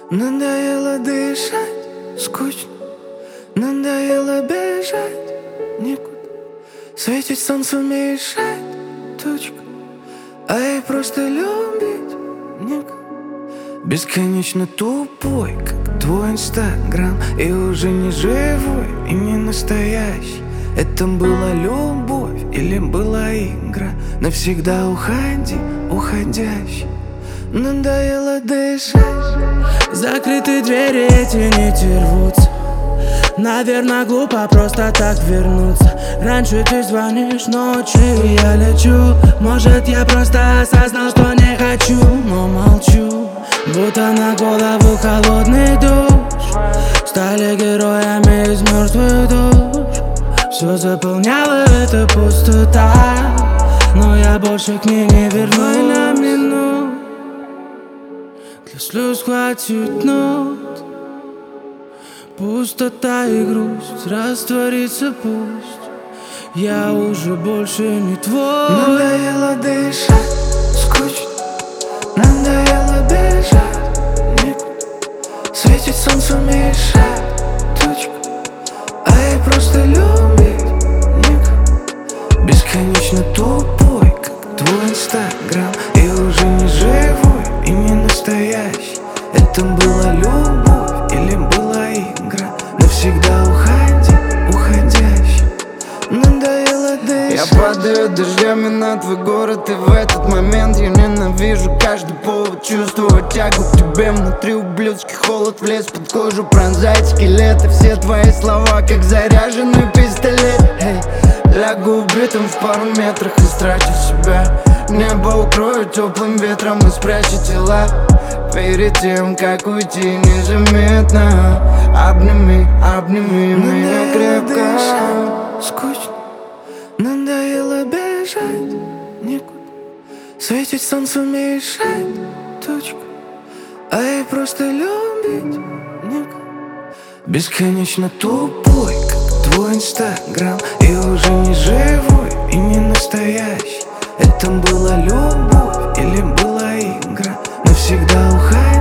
Надоело дышать, скучно. Надоело бежать никуда. Светить солнцу мешает тучка, а ей просто любить некого. Бесконечно тупой, как твой инстаграм, и уже не живой и не настоящий. Это была любовь или была игра? Навсегда уходи, уходящий. Надоело дышать. Закрытые двери, эти нити рвутся. Наверное, глупо просто так вернуться. Раньше ты звонишь ночью, и я лечу. Может, я просто осознал, что не хочу, но молчу. Будто на голову холодный душ. Стали героями из мертвых душ. Все заполняла эта пустота, но я больше к ней не вернусь на минут. Для слез хватит нот. Пустота и грусть растворится пусть. Я уже больше не твой. Надоело дышать, скучно. Надоело бежать никуда. Светит солнцу мешает тучка, а ей просто любить некого. Бесконечно тупой, как твой инстаграм, и уже не живой и не настоящий. Это была любовь или была игра? Навсегда уходи, уходящий. Надоело дышать. Я падаю дождями на твой город, и в этот момент я ненавижу каждый повод чувствовать тягу к тебе. Внутри ублюдский холод влез под кожу, пронзает скелет. И все твои слова, как заряженный пистолет. Лягу убитым в пару метрах, истратив себя. Небо укрою теплым ветром и спрячу тела. Перед тем, как уйти незаметно, обними, обними меня крепко. Скучно. Надоело бежать никуда. Светить солнцу мешает тучка, а ей просто любить некого. Бесконечно тупой, как твой инстаграм, и уже не живой и не настоящий. Это была любовь или была игра? Навсегда уходи.